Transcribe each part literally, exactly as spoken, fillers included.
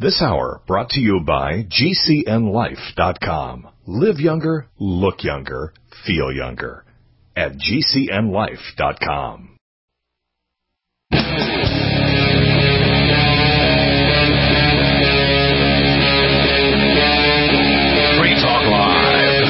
This hour brought to you by G C N life dot com. Live younger, look younger, feel younger at G C N life dot com. Free Talk Live.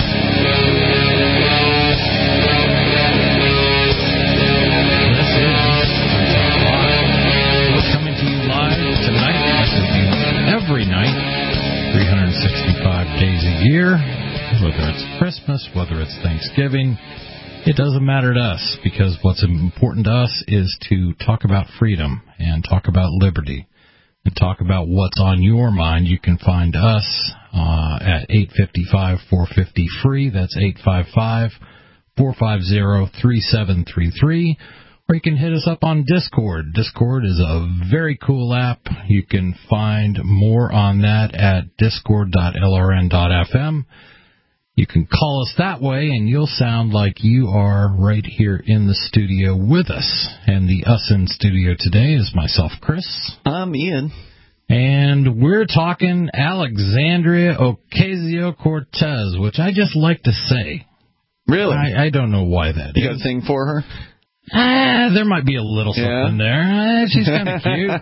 This is Free Talk Live. We're coming to you live tonight, like we do every night, three hundred sixty-five days a year. Whether it's Christmas, whether it's Thanksgiving, it doesn't matter to us, because what's important to us is to talk about freedom and talk about liberty and talk about what's on your mind. You can find us uh, at eight five five, four five zero, free. That's eight five five, four five zero, three seven three three. Or you can hit us up on Discord. Discord is a very cool app. You can find more on that at discord dot L R N dot F M. You can call us that way, and you'll sound like you are right here in the studio with us. And the us in studio today is myself, Chris. I'm Ian. And we're talking Alexandria Ocasio-Cortez, which I just like to say. Really? I, I don't know why that you is. got a thing for her? Ah, there might be a little something yeah. there. Ah, she's kind of cute.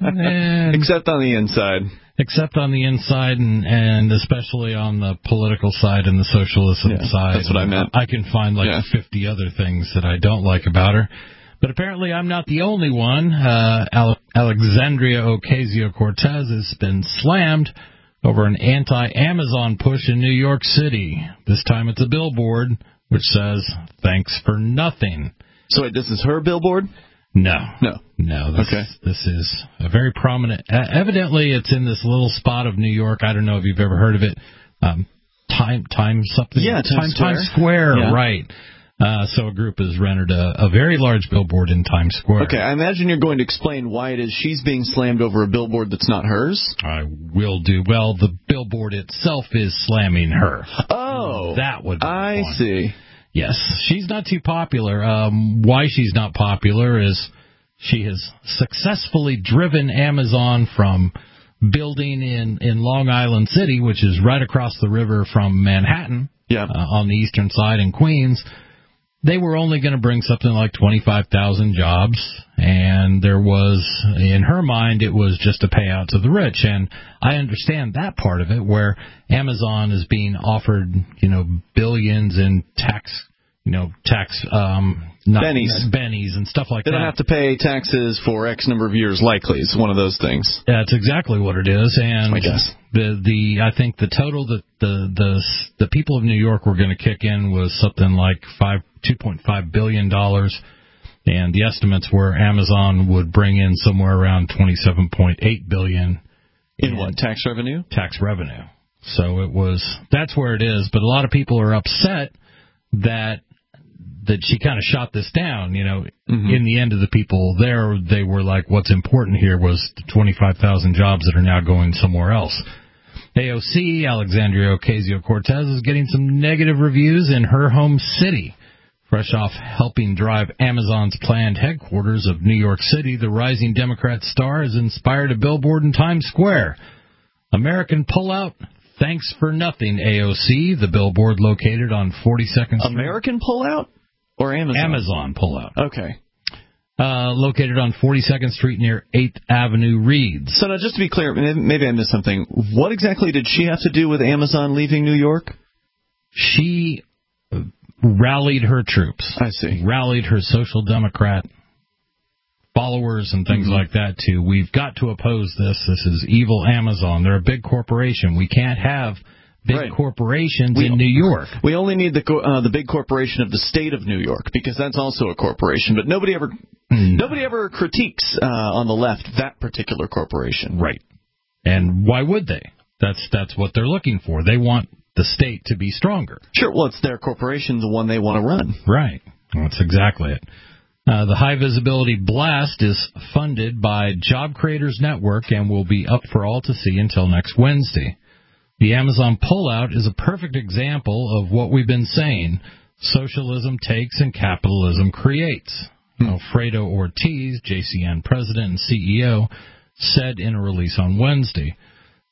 And Except on the inside. Except on the inside, and, and especially on the political side and the socialism yeah, side. That's what I meant. I can find like yeah. fifty other things that I don't like about her. But apparently I'm not the only one. Uh, Ale- Alexandria Ocasio-Cortez has been slammed over an anti-Amazon push in New York City. This time it's a billboard which says, "Thanks for nothing." So wait, this is her billboard? No. No. No, this, okay. this is a very prominent... Uh, evidently, it's in this little spot of New York. I don't know if you've ever heard of it. Um, time, time something? Yeah, Times time, Square. Times Square, yeah. right. Uh, so a group has rented a, a very large billboard in Times Square. Okay, I imagine you're going to explain why it is she's being slammed over a billboard that's not hers? I will do. Well, the billboard itself is slamming her. Oh. That would be I fun. see. Yes, she's not too popular. Um, why she's not popular is she has successfully driven Amazon from building in, in Long Island City, which is right across the river from Manhattan, yeah. uh, on the eastern side in Queens. They were only going to bring something like twenty-five thousand jobs, and there was, in her mind, it was just a payout to the rich. And I understand that part of it, where Amazon is being offered, you know, billions in tax, you know, tax, um, not, bennies. bennies and stuff like they that. They don't have to pay taxes for X number of years, likely. It's one of those things. That's exactly what it is. And I guess. the the I think the total that the the the people of New York were going to kick in was something like five two point five billion dollars, and the estimates were Amazon would bring in somewhere around twenty seven point eight billion in, in what, tax revenue? Tax revenue. So it was that's where it is. But a lot of people are upset that. that she kind of shot this down, you know. Mm-hmm. In the end of the people there, they were like, what's important here was the twenty-five thousand jobs that are now going somewhere else. A O C, Alexandria Ocasio-Cortez, is getting some negative reviews in her home city. Fresh off helping drive Amazon's planned headquarters of New York City, the rising Democrat star has inspired a billboard in Times Square. American pullout, thanks for nothing, A O C, the billboard located on forty-second Street. American pullout? Or Amazon? Amazon pullout. Okay. Uh, located on forty-second Street near eighth Avenue Reeds. So now, just to be clear, maybe I missed something. What exactly did she have to do with Amazon leaving New York? She rallied her troops. I see. Rallied her social democrat followers and things mm-hmm. like that to, we've got to oppose this. This is evil Amazon. They're a big corporation. We can't have big right. corporations we, in New York. We only need the uh, the big corporation of the state of New York, because that's also a corporation. But nobody ever mm. nobody ever critiques uh, on the left that particular corporation. Right. And why would they? That's that's what they're looking for. They want the state to be stronger. Sure. Well, it's their corporation, the one they want to run. Right. That's exactly it. Uh, the High Visibility Blast is funded by Job Creators Network and will be up for all to see until next Wednesday. The Amazon pullout is a perfect example of what we've been saying. Socialism takes and capitalism creates. Hmm. Alfredo Ortiz, J C N president and C E O, said in a release on Wednesday.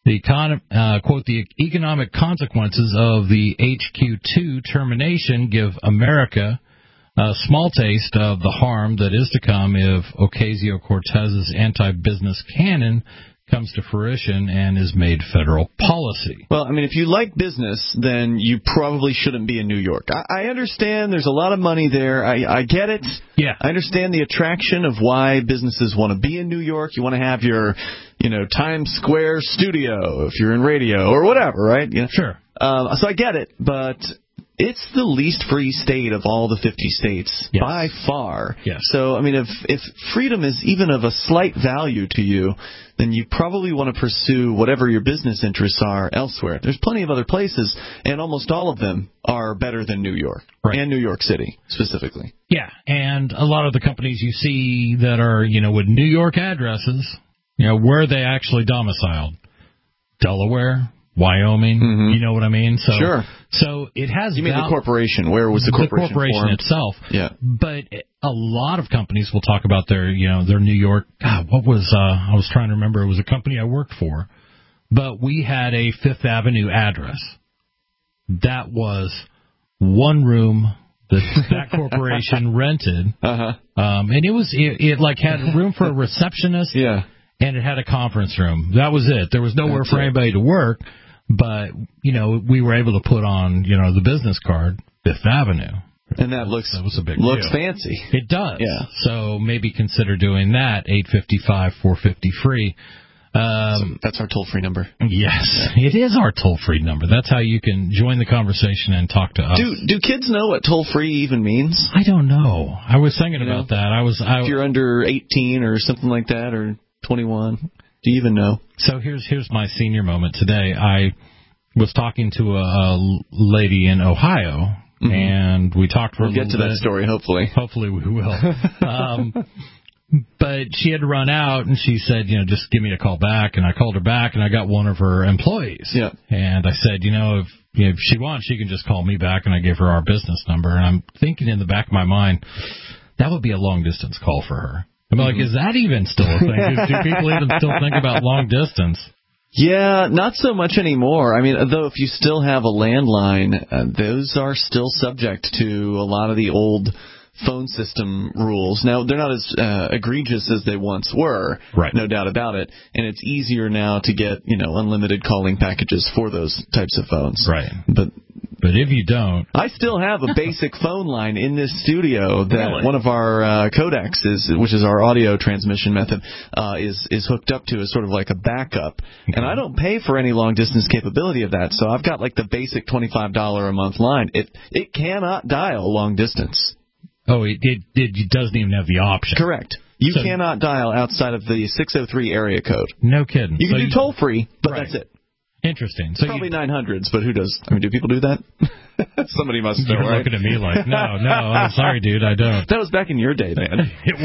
The econ- uh, quote, the economic consequences of the H Q two termination give America a small taste of the harm that is to come if Ocasio-Cortez's anti-business canon comes to fruition and is made federal policy. Well, I mean, if you like business, then you probably shouldn't be in New York. I, I understand there's a lot of money there. I, I get it. Yeah. I understand the attraction of why businesses want to be in New York. You want to have your, you know, Times Square studio if you're in radio or whatever, right? You know? Sure. Um, so I get it, but it's the least free state of all the fifty states, yes. by far. Yes. So, I mean, if if freedom is even of a slight value to you, then you probably want to pursue whatever your business interests are elsewhere. There's plenty of other places, and almost all of them are better than New York, right. and New York City specifically. Yeah, and a lot of the companies you see that are, you know, with New York addresses, you know, where are they actually domiciled? Delaware? Wyoming, mm-hmm. You know what I mean? So, sure. So it has. You mean val- the corporation? Where was the corporation? The corporation formed? itself. Yeah. But a lot of companies will talk about their, you know, their New York. God, what was? Uh, I was trying to remember. It was a company I worked for, but we had a Fifth Avenue address. That was one room that that corporation rented, uh-huh. um, and it was it, it like had room for a receptionist. Yeah. And it had a conference room. That was it. There was nowhere That's for it. anybody to work. But, you know, we were able to put on, you know, the business card, Fifth Avenue. And that looks that was a big looks deal. fancy. It does. Yeah. So maybe consider doing that, eight five five, four five zero, free. Um, so that's our toll-free number. Yes, it is our toll-free number. That's how you can join the conversation and talk to us. Do do kids know what toll-free even means? I don't know. I was thinking you about know, that. I was. I, if you're under eighteen or something like that, or twenty-one, do you even know? So here's here's my senior moment today. I was talking to a, a lady in Ohio, mm-hmm. and we talked for we'll a little bit. We'll get to that story, hopefully. Hopefully we will. um, but she had to run out, and she said, you know, just give me a call back. And I called her back, and I got one of her employees. Yeah. And I said, you know, if, you know, if she wants, she can just call me back, and I gave her our business number. And I'm thinking in the back of my mind, that would be a long-distance call for her. I'm like, is that even still a thing? do, do people even still think about long distance? Yeah, not so much anymore. I mean, though if you still have a landline, uh, those are still subject to a lot of the old phone system rules. Now, they're not as uh, egregious as they once were, right. No doubt about it. And it's easier now to get, you know, unlimited calling packages for those types of phones. Right. But But if you don't... I still have a basic phone line in this studio that really? one of our uh, codecs, is, which is our audio transmission method, uh, is is hooked up to as sort of like a backup. Okay. And I don't pay for any long-distance capability of that, so I've got like the basic twenty-five dollars a month line. It it cannot dial long distance. Oh, it, it, it doesn't even have the option. Correct. You so, cannot dial outside of the six oh three area code. No kidding. You can so do toll-free, but right. that's it. Interesting. So Probably you, nine hundreds, but who does? I mean, do people do that? Somebody must know, You're right? looking at me like, no, no, I'm sorry, dude, I don't. That was back in your day, man. It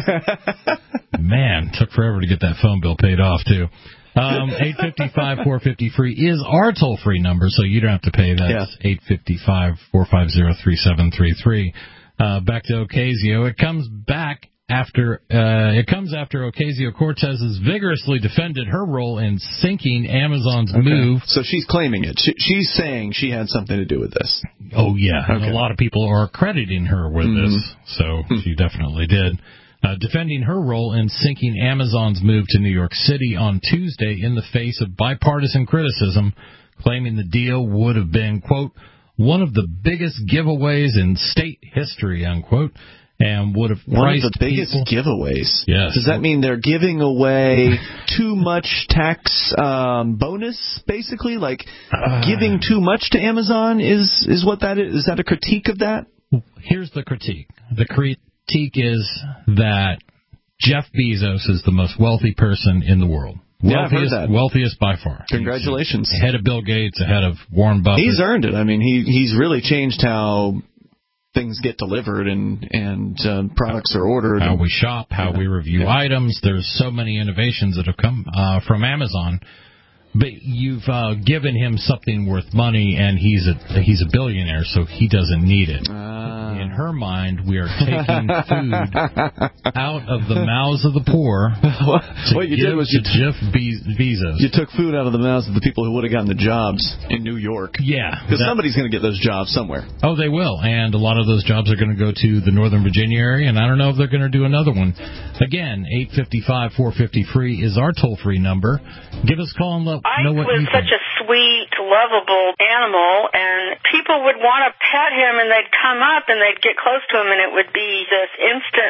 was. Man, took forever to get that phone bill paid off, too. Um, eight five five, four five zero, free is our toll-free number, so you don't have to pay. That's yeah. eight five five, four five zero, three seven three three. Uh, back to Ocasio. It comes back after uh, it comes after Ocasio-Cortez has vigorously defended her role in sinking Amazon's okay. move. So she's claiming it. She, she's saying she had something to do with this. Oh, yeah. Okay. And a lot of people are crediting her with mm-hmm. this, so mm-hmm. she definitely did. Uh, defending her role in sinking Amazon's move to New York City on Tuesday in the face of bipartisan criticism, claiming the deal would have been, quote, one of the biggest giveaways in state history, unquote, and would have one priced of the biggest people. giveaways. Yes. Does that mean they're giving away too much tax um, bonus, basically? Like uh, giving too much to Amazon is, is what that is? Is that a critique of that? Here's the critique. The critique is that Jeff Bezos is the most wealthy person in the world. Yeah, wealthiest, I've heard that. Wealthiest by far. Congratulations. He's ahead of Bill Gates, ahead of Warren Buffett. He's earned it. I mean, he he's really changed how things get delivered and and uh, products are ordered. How we shop, how yeah. we review yeah. items. There's so many innovations that have come uh, from Amazon. But you've uh, given him something worth money, and he's a he's a billionaire, so he doesn't need it. Uh. In her mind, we are taking food out of the mouths of the poor. What you did was you t- Jeff Be- Bezos. You took food out of the mouths of the people who would have gotten the jobs in New York. Yeah, because somebody's going to get those jobs somewhere. Oh, they will, and a lot of those jobs are going to go to the Northern Virginia area, and I don't know if they're going to do another one. Again, eight five five, four five zero, free is our toll-free number. Give us a call and let know what you think. Ike was such a sweet, lovable animal, and people would want to pet him, and they'd come up, and they'd get close to him, and it would be this instant,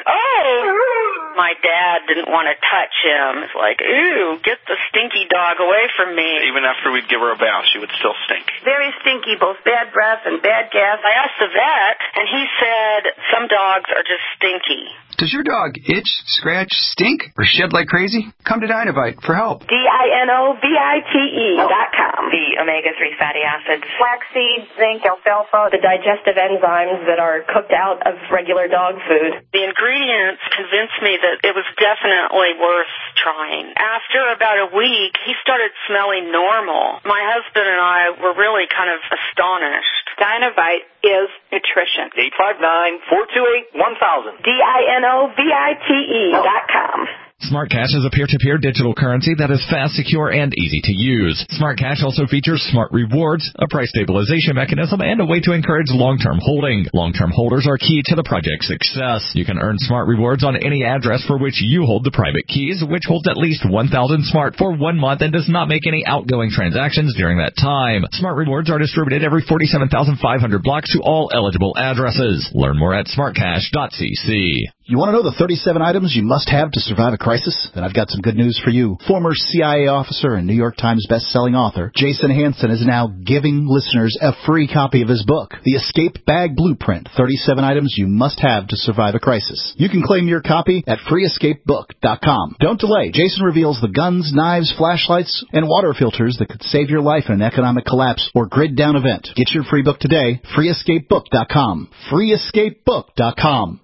oh! My dad didn't want to touch him. It's like, ooh, get the stinky dog away from me. Even after we'd give her a bath, she would still stink. Very stinky, both bad breath and bad gas. I asked the vet, and he said some dogs are just stinky. Does your dog itch, scratch, stink, or shed like crazy? Come to Dinovite for help. D I N O V I T E dot com. The omega three fatty acids. Flaxseed, zinc, alfalfa, the digestive enzymes that are cooked out of regular dog food. The ingredients convinced me that it was definitely worth trying. After about a week, he started smelling normal. My husband and I were really kind of astonished. Dinovite is nutrition. eight five nine, four two eight, one thousand. D I N O V I T E dot com. Smart Cash is a peer-to-peer digital currency that is fast, secure, and easy to use. Smart Cash also features Smart Rewards, a price stabilization mechanism, and a way to encourage long-term holding. Long-term holders are key to the project's success. You can earn Smart Rewards on any address for which you hold the private keys, which holds at least one thousand Smart for one month and does not make any outgoing transactions during that time. Smart Rewards are distributed every forty-seven thousand five hundred blocks to all eligible addresses. Learn more at smart cash dot c c. You want to know the thirty-seven items you must have to survive a crisis? Then I've got some good news for you. Former C I A officer and New York Times best-selling author Jason Hansen is now giving listeners a free copy of his book, The Escape Bag Blueprint, thirty-seven items you must have to survive a crisis. You can claim your copy at free escape book dot com. Don't delay. Jason reveals the guns, knives, flashlights, and water filters that could save your life in an economic collapse or grid-down event. Get your free book today, free escape book dot com. free escape book dot com.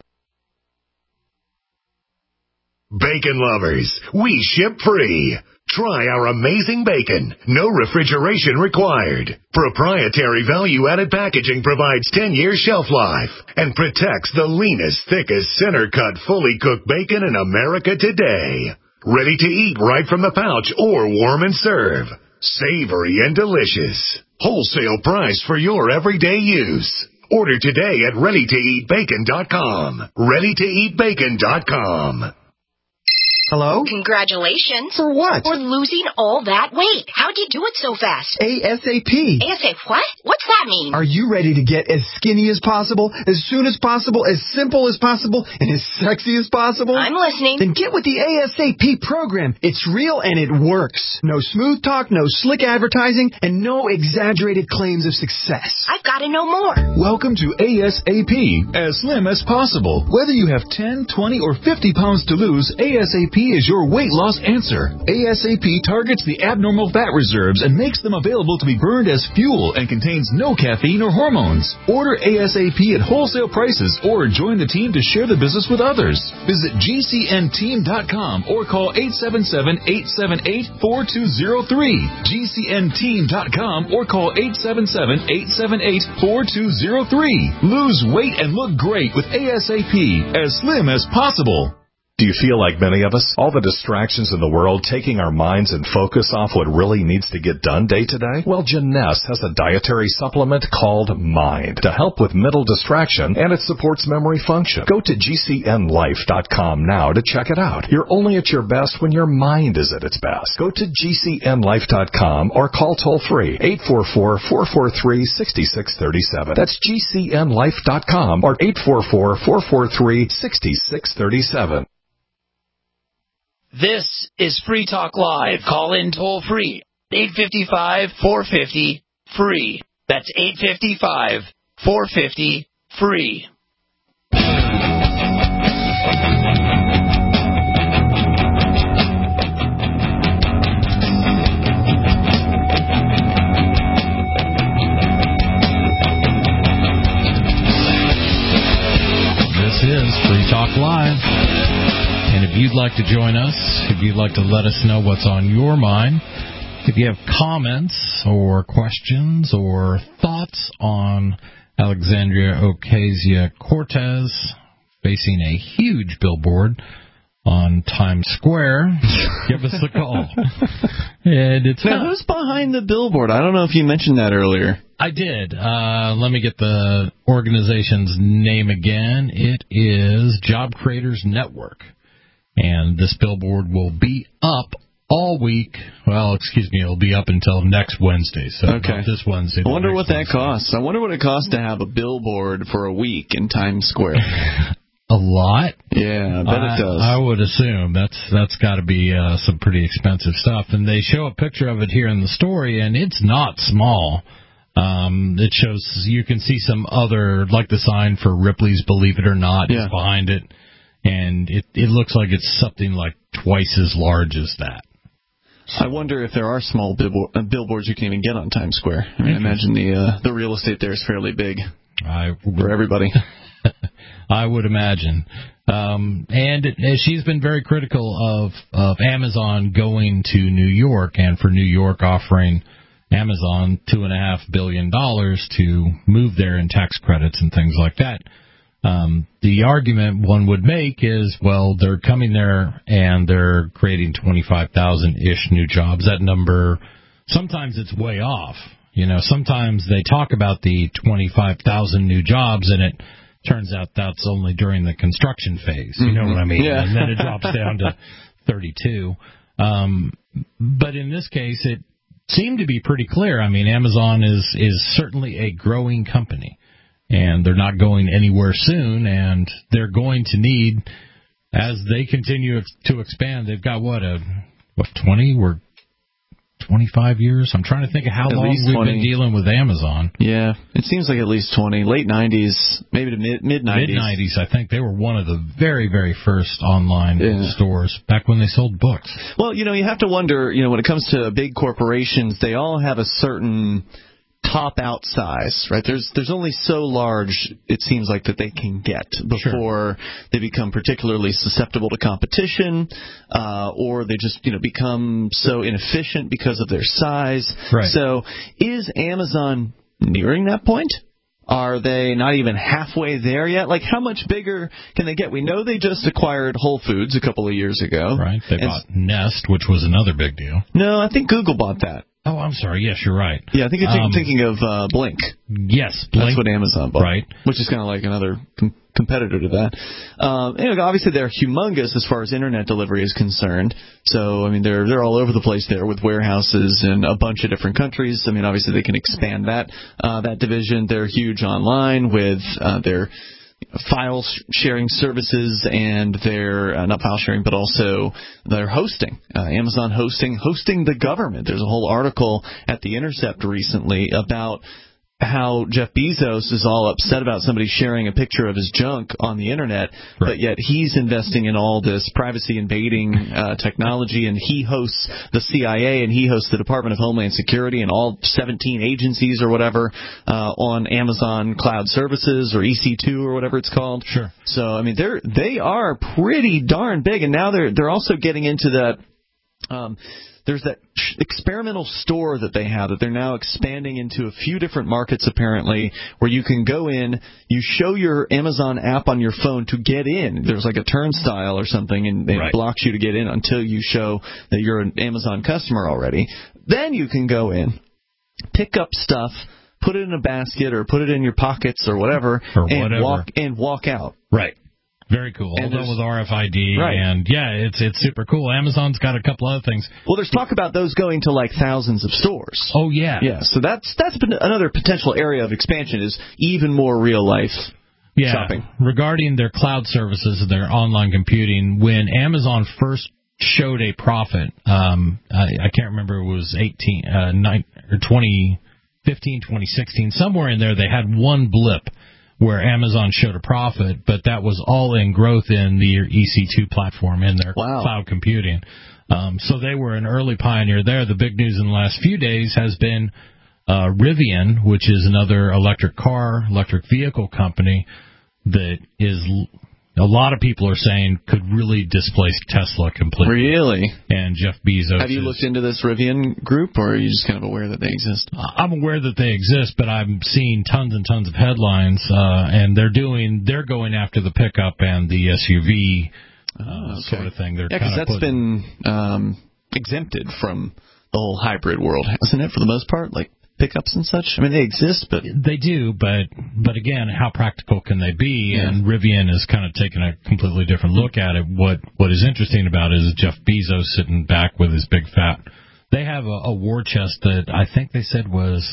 Bacon lovers, we ship free. Try our amazing bacon. No refrigeration required. Proprietary value-added packaging provides ten years shelf life and protects the leanest, thickest, center-cut, fully cooked bacon in America today. Ready to eat right from the pouch or warm and serve. Savory and delicious. Wholesale price for your everyday use. Order today at ready to eat bacon dot com. ready to eat bacon dot com. Hello? Congratulations. For what? For losing all that weight. How'd you do it so fast? ASAP. ASAP what? What's that mean? Are you ready to get as skinny as possible, as soon as possible, as simple as possible, and as sexy as possible? I'm listening. Then get with the ASAP program. It's real and it works. No smooth talk, no slick advertising, and no exaggerated claims of success. I've got to know more. Welcome to ASAP, as slim as possible. Whether you have ten, twenty, or fifty pounds to lose, ASAP is your weight loss answer. ASAP targets the abnormal fat reserves and makes them available to be burned as fuel and contains no caffeine or hormones. Order ASAP at wholesale prices or join the team to share the business with others. Visit G C N team dot com or call eight seven seven, eight seven eight, four two zero three. G C N team dot com or call eight seven seven, eight seven eight, four two zero three. Lose weight and look great with ASAP, as slim as possible. Do you feel like many of us? All the distractions in the world taking our minds and focus off what really needs to get done day to day? Well, Jeunesse has a dietary supplement called Mind to help with mental distraction, and it supports memory function. Go to G C N life dot com now to check it out. You're only at your best when your mind is at its best. Go to G C N life dot com or call toll-free eight four four, four four three, six six three seven. That's G C N life dot com or eight four four, four four three, six six three seven. This is Free Talk Live. Call in toll free. eight five five, four five zero, free. That's eight five five, four five zero, free. This is Free Talk Live. And if you'd like to join us, if you'd like to let us know what's on your mind, If you have comments or questions or thoughts on Alexandria Ocasio-Cortez facing a huge billboard on Times Square, give us a call. And it's now, who's behind the billboard? I don't know if you mentioned that earlier. I did. Uh, let me get the organization's name again. It is Job Creators Network. And this billboard will be up all week. Well, excuse me, it'll be up until next Wednesday. So okay. Not this Wednesday. I wonder what that Wednesday. costs. I wonder what it costs to have a billboard for a week in Times Square. A lot? Yeah, I bet I, it does. I would assume that's that's got to be uh, some pretty expensive stuff. And they show a picture of it here in the story, and it's not small. Um, it shows you can see some other, like the sign for Ripley's Believe It or Not yeah. is behind it, and it it looks like it's something like twice as large as that. I wonder if there are small billboard, uh, billboards you can even get on Times Square. I mean, imagine the uh, the real estate there is fairly big I, for everybody. I would imagine. Um, and it, she's been very critical of, of Amazon going to New York and for New York offering Amazon two and a half billion dollars to move there in tax credits and things like that. Um, the argument one would make is, well, they're coming there and they're creating twenty-five thousand ish new jobs. That number, sometimes it's way off. You know, sometimes they talk about the twenty-five thousand new jobs and it turns out that's only during the construction phase. You know what I mean? Yeah. And then it drops down to thirty-two. Um, but in this case, it seemed to be pretty clear. I mean, Amazon is, is certainly a growing company, and they're not going anywhere soon, and they're going to need, as they continue to expand, they've got, what, a what twenty? We're twenty-five years? I'm trying to think of how at long we've twenty. been dealing with Amazon. Yeah, it seems like at least twenty. Late nineties, maybe to mid mid nineties. Mid nineties, I think. They were one of the very, very first online yeah. stores back when they sold books. Well, you know, you have to wonder, you know, when it comes to big corporations, they all have a certain top out size, right? There's there's only so large it seems like that they can get before sure. they become particularly susceptible to competition, uh, or they just you know become so inefficient because of their size. Right. So, is Amazon nearing that point? Are they not even halfway there yet? Like, how much bigger can they get? We know they just acquired Whole Foods a couple of years ago. Right. They and bought Nest, which was another big deal. No, I think Google bought that. Oh, I'm sorry. Yes, you're right. Yeah, I think you're um, thinking of uh, Blink. Yes, Blink. That's what Amazon bought. Right. Which is kind of like another com- competitor to that. Um, anyway, obviously, they're humongous as far as internet delivery is concerned. So, I mean, they're they're all over the place there with warehouses in a bunch of different countries. I mean, obviously, they can expand that uh, that division. They're huge online with uh, their file sharing services and their uh, not file sharing but also their hosting, uh, Amazon hosting hosting the government. There's a whole article at The Intercept recently about how Jeff Bezos is all upset about somebody sharing a picture of his junk on the internet, right. but yet he's investing in all this privacy invading uh, technology, and he hosts the C I A and he hosts the Department of Homeland Security and all seventeen agencies or whatever uh, on Amazon Cloud Services or E C two or whatever it's called. Sure. So I mean they're they are pretty darn big, and now they're they're also getting into that. Um, There's that experimental store that they have that they're now expanding into a few different markets, apparently, where you can go in, you show your Amazon app on your phone to get in. There's like a turnstile or something, and it right. blocks you to get in until you show that you're an Amazon customer already. Then you can go in, pick up stuff, put it in a basket or put it in your pockets or whatever, or and whatever. walk and walk out. Right. Very cool. All done with R F I D, right. and yeah, it's it's super cool. Amazon's got a couple other things. Well, there's talk about those going to like thousands of stores. Oh yeah, yeah. So that's that's another potential area of expansion is even more real life yeah. shopping. Regarding their cloud services and their online computing, when Amazon first showed a profit, um, I, I can't remember, it was eighteen, uh, nine, or twenty fifteen, twenty sixteen, somewhere in there. They had one blip where Amazon showed a profit, but that was all in growth in the E C two platform, in their wow. cloud computing. Um, so they were an early pioneer there. The big news in the last few days has been uh, Rivian, which is another electric car, electric vehicle company that is a lot of people are saying could really displace Tesla completely. Really? And Jeff Bezos. Have you is, looked into this Rivian group, or are you just kind of aware that they exist? I'm aware that they exist, but I'm seeing tons and tons of headlines, uh, and they're doing they're going after the pickup and the S U V uh, oh, okay. sort of thing. They're yeah, because that's putting, been um, exempted from the whole hybrid world, hasn't it, for the most part? Like pickups and such? I mean, they exist, but... They do, but but again, how practical can they be? Yeah. And Rivian is kind of taking a completely different look at it. What What is interesting about it is Jeff Bezos sitting back with his big fat... They have a, a war chest that I think they said was...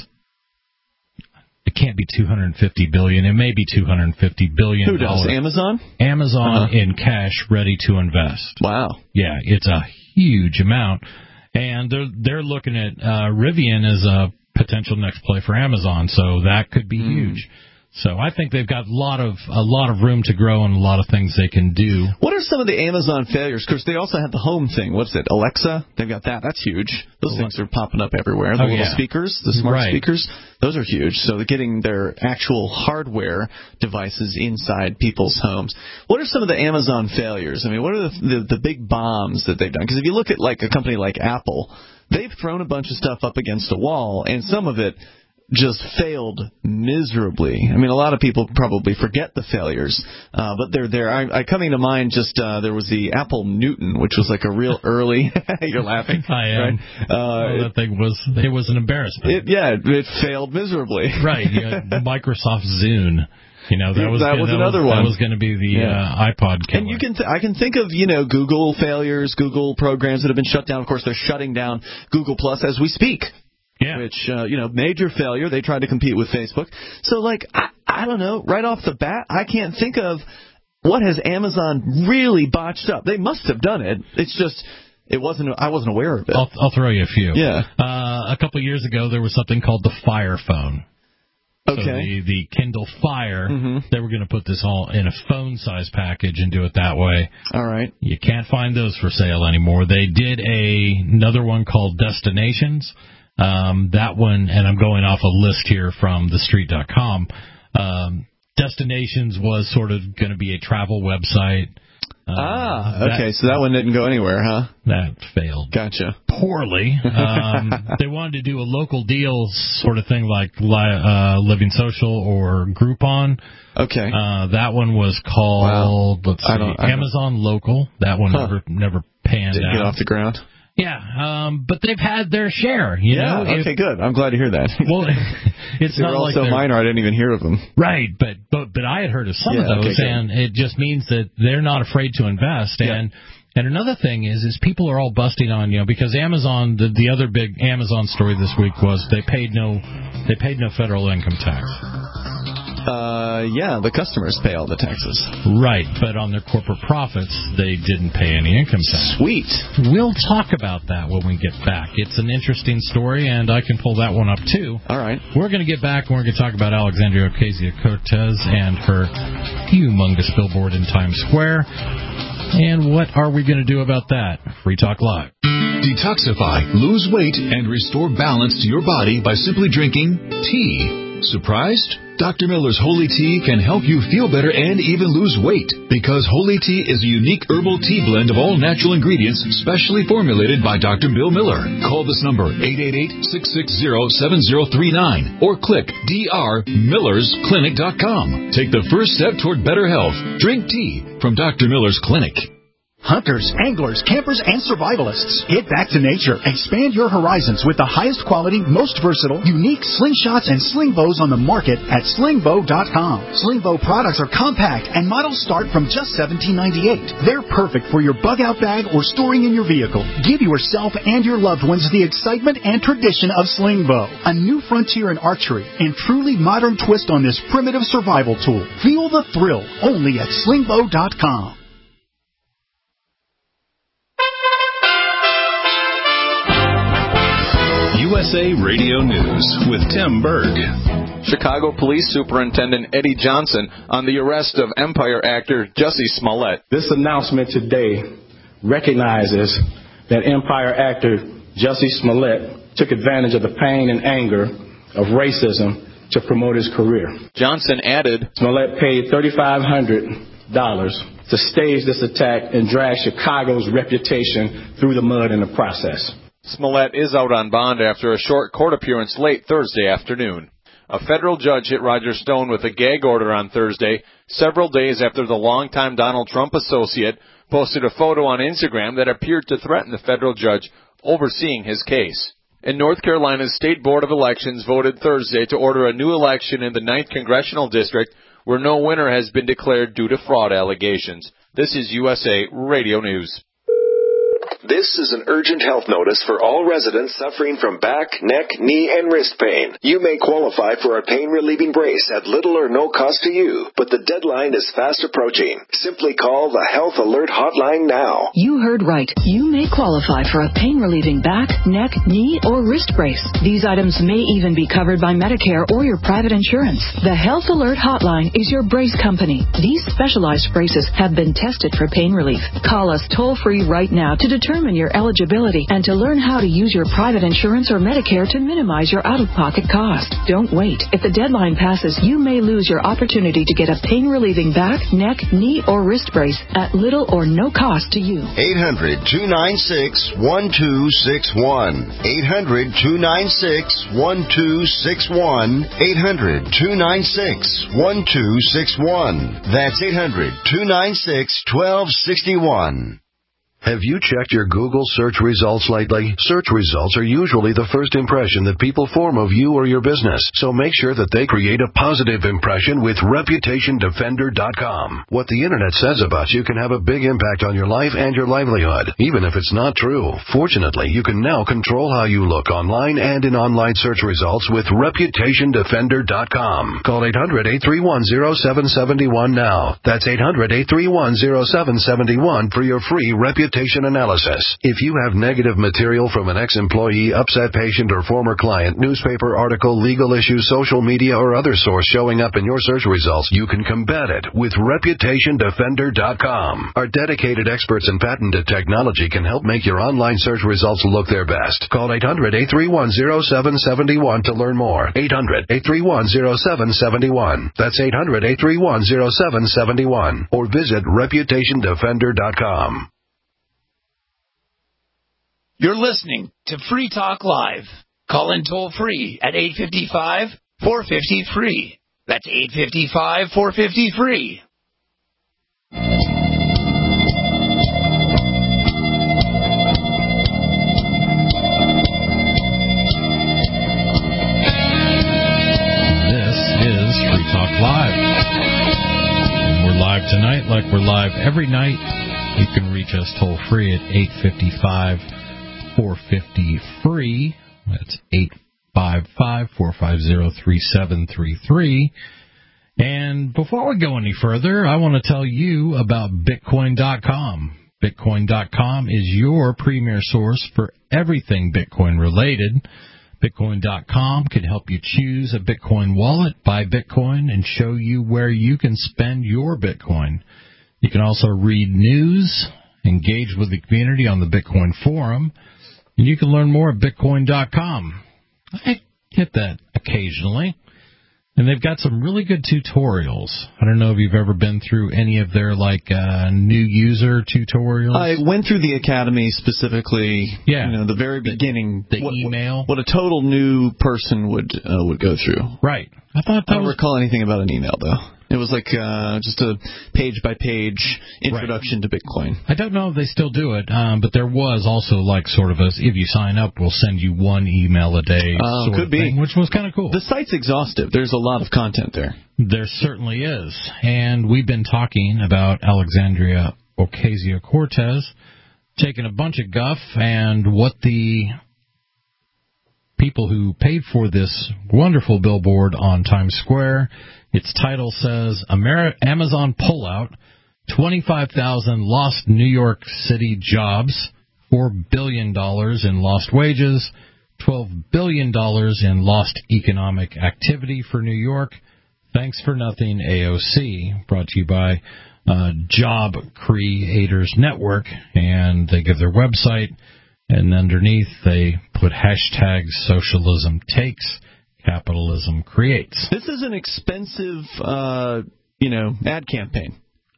It can't be two hundred fifty billion dollars. It may be two hundred fifty billion dollars. Who does? Amazon? Amazon uh-huh. in cash, ready to invest. Wow. Yeah, it's a huge amount. And they're, they're looking at uh, Rivian as a potential next play for Amazon, so that could be mm. huge. So I think they've got a lot of a lot of room to grow and a lot of things they can do. What are some of the Amazon failures? Because they also have the home thing. What's it? Alexa? They've got that. That's huge. Those Alexa. things are popping up everywhere. The oh, little yeah. speakers, the smart right. speakers, those are huge. So they're getting their actual hardware devices inside people's homes. What are some of the Amazon failures? I mean, what are the the, the big bombs that they've done? Because if you look at like a company like Apple, they've thrown a bunch of stuff up against a wall, and some of it just failed miserably. I mean, a lot of people probably forget the failures, uh, but they're there. I, I coming to mind just uh, there was the Apple Newton, which was like a real early. You're laughing. I am. Right? Uh, oh, that thing was it was an embarrassment. It, yeah, it, it failed miserably. Right. Yeah, Microsoft Zune. You know, that was that was that another was, one. That was going to be the yeah. uh, iPod killer. And you can, th- I can think of, you know, Google failures, Google programs that have been shut down. Of course, they're shutting down Google Plus as we speak. Yeah. Which, uh, you know, major failure. They tried to compete with Facebook. So, like, I, I don't know, right off the bat, I can't think of what has Amazon really botched up. They must have done it. It's just, it wasn't, I wasn't aware of it. I'll, I'll throw you a few. Yeah. Uh, a couple of years ago, there was something called the Fire Phone. Okay. So the, the Kindle Fire, mm-hmm. they were going to put this all in a phone-size package and do it that way. All right. You can't find those for sale anymore. They did a another one called Destinations. Um, that one, and I'm going off a list here from the street dot com. Um, Destinations was sort of going to be a travel website. Uh, ah, okay, that, so that one didn't go anywhere, huh? That failed. Gotcha. Poorly. Um, they wanted to do a local deal sort of thing like uh, Living Social or Groupon. Okay. Uh, that one was called, wow. let's see, I don't, I Amazon don't. Local. That one huh. never never panned Didn't out. get off the ground? Yeah, um, but they've had their share, you yeah, know. Okay, if, good. I'm glad to hear that. Well, it's they not were all like so minor, I didn't even hear of them. Right, but but but I had heard of some yeah, of those, okay, and it just means that they're not afraid to invest. Yeah. And and another thing is is people are all busting on, you know, because Amazon, the the other big Amazon story this week was they paid no they paid no federal income tax. Uh, yeah, the customers pay all the taxes. Right, but on their corporate profits, they didn't pay any income tax. Sweet. We'll talk about that when we get back. It's an interesting story, and I can pull that one up, too. All right. We're going to get back, and we're going to talk about Alexandria Ocasio-Cortez and her humongous billboard in Times Square. And what are we going to do about that? Free Talk Live. Detoxify, lose weight, and restore balance to your body by simply drinking tea. Surprised? Doctor Miller's Holy Tea can help you feel better and even lose weight, because Holy Tea is a unique herbal tea blend of all natural ingredients specially formulated by Doctor Bill Miller. Call this number, eight eight eight, six six zero, seven zero three nine, or click d r millers clinic dot com. Take the first step toward better health. Drink tea from Doctor Miller's Clinic. Hunters, anglers, campers, and survivalists. Get back to nature. Expand your horizons with the highest quality, most versatile, unique slingshots and sling bows on the market at sling bow dot com. Sling bow products are compact and models start from just seventeen ninety-eight. They're perfect for your bug-out bag or storing in your vehicle. Give yourself and your loved ones the excitement and tradition of sling bow, a new frontier in archery and truly modern twist on this primitive survival tool. Feel the thrill only at sling bow dot com. U S A Radio News with Tim Berg. Chicago Police Superintendent Eddie Johnson on the arrest of Empire actor Jussie Smollett. This announcement today recognizes that Empire actor Jussie Smollett took advantage of the pain and anger of racism to promote his career. Johnson added, Smollett paid three thousand five hundred dollars to stage this attack and drag Chicago's reputation through the mud in the process. Smollett is out on bond after a short court appearance late Thursday afternoon. A federal judge hit Roger Stone with a gag order on Thursday, several days after the longtime Donald Trump associate posted a photo on Instagram that appeared to threaten the federal judge overseeing his case. And North Carolina's State Board of Elections voted Thursday to order a new election in the ninth Congressional District where no winner has been declared due to fraud allegations. This is U S A Radio News. This is an urgent health notice for all residents suffering from back, neck, knee, and wrist pain. You may qualify for a pain-relieving brace at little or no cost to you, but the deadline is fast approaching. Simply call the Health Alert Hotline now. You heard right. You may qualify for a pain-relieving back, neck, knee, or wrist brace. These items may even be covered by Medicare or your private insurance. The Health Alert Hotline is your brace company. These specialized braces have been tested for pain relief. Call us toll-free right now to determine your eligibility and to learn how to use your private insurance or Medicare to minimize your out-of-pocket cost. Don't wait. If the deadline passes, you may lose your opportunity to get a pain-relieving back, neck, knee, or wrist brace at little or no cost to you. eight hundred, two nine six, one two six one. eight hundred, two nine six, one two six one. eight hundred, two nine six, one two six one. That's eight hundred, two nine six, one two six one. Have you checked your Google search results lately? Search results are usually the first impression that people form of you or your business, so make sure that they create a positive impression with Reputation Defender dot com. What the Internet says about you can have a big impact on your life and your livelihood, even if it's not true. Fortunately, you can now control how you look online and in online search results with Reputation Defender dot com. Call eight hundred, eight three one, zero seven seven one now. That's eight hundred, eight three one, zero seven seven one for your free Reputation analysis. If you have negative material from an ex-employee, upset patient, or former client, newspaper article, legal issue, social media, or other source showing up in your search results, you can combat it with Reputation Defender dot com. Our dedicated experts in patented technology can help make your online search results look their best. Call eight hundred, eight three one, zero seven seven one to learn more. eight hundred, eight three one, zero seven seven one. That's eight hundred, eight three one, zero seven seven one. Or visit Reputation Defender dot com. You're listening to Free Talk Live. Call in toll free at eight five five, four five zero, free. That's eight five five, four five zero, free. This is Free Talk Live. And we're live tonight like we're live every night. You can reach us toll free at eight five five, four five zero, free. That's eight five five, four five zero, three seven three three. And before we go any further, I want to tell you about Bitcoin dot com. Bitcoin dot com is your premier source for everything Bitcoin related. Bitcoin dot com can help you choose a Bitcoin wallet, buy Bitcoin, and show you where you can spend your Bitcoin. You can also read news, engage with the community on the Bitcoin forum, and you can learn more at Bitcoin dot com. I hit that occasionally. And they've got some really good tutorials. I don't know if you've ever been through any of their, like, uh, new user tutorials. I went through the Academy specifically, yeah. you know, the very beginning. The, the what, email. What a total new person would uh, would go through. Right. I thought that I don't was... recall anything about an email, though. It was like uh, just a page-by-page introduction right. to Bitcoin. I don't know if they still do it, um, but there was also like sort of a, if you sign up, we'll send you one email a day uh, sort could of be. thing, which was kind of cool. The site's exhaustive. There's a lot of content there. There certainly is. And we've been talking about Alexandria Ocasio-Cortez taking a bunch of guff and what the people who paid for this wonderful billboard on Times Square, its title says, Ameri- Amazon pullout, twenty-five thousand lost New York City jobs, four billion dollars in lost wages, twelve billion dollars in lost economic activity for New York. Thanks for nothing, A O C, brought to you by uh, Job Creators Network, and they give their website, and underneath they put hashtag socialism takes, capitalism creates. This is an expensive, uh, you know, ad campaign.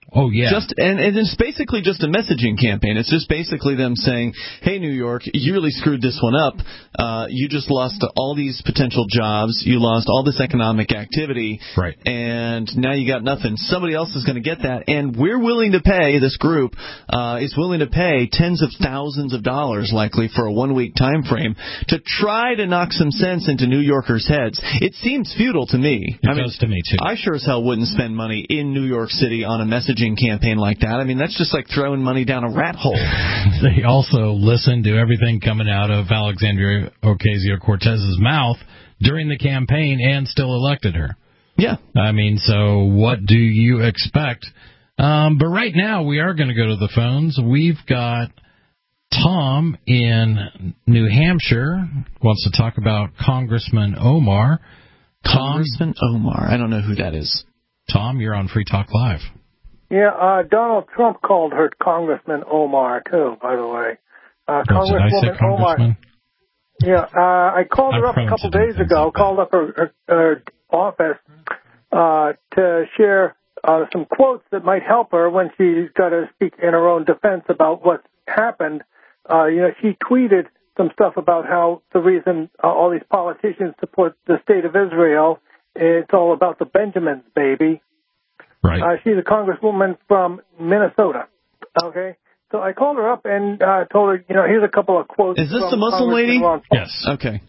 Oh, yeah. Just and, and it's basically just a messaging campaign. It's just basically them saying, hey, New York, you really screwed this one up. Uh, you just lost all these potential jobs. You lost all this economic activity. Right. And now you got nothing. Somebody else is going to get that. And we're willing to pay, this group uh, is willing to pay tens of thousands of dollars, likely, for a one-week time frame to try to knock some sense into New Yorkers' heads. It seems futile to me. It I mean, does to me, too. I sure as hell wouldn't spend money in New York City on a messaging campaign like that. I mean, that's just like throwing money down a rat hole. They also listened to everything coming out of Alexandria Ocasio-Cortez's mouth during the campaign and still elected her. Yeah. I mean, so what do you expect? Um, but right now, we are going to go to the phones. We've got Tom in New Hampshire wants to talk about Congressman Omar. Tom, Congressman Omar. I don't know who that is. Tom, you're on Free Talk Live. Yeah, uh, Donald Trump called her Congressman Omar, too, by the way. Uh, oh, did I say Congresswoman Omar. Yeah, uh, I called her I'm up a couple days like ago, called up her, her, her office uh, to share uh, some quotes that might help her when she's got to speak in her own defense about what's happened. Uh, you know, she tweeted some stuff about how the reason uh, all these politicians support the state of Israel, it's all about the Benjamins, baby. Right. Uh, she's a congresswoman from Minnesota. Okay. So I called her up and uh, told her, you know, here's a couple of quotes. Is this from the Muslim lady? Ron Paul. Yes. Okay.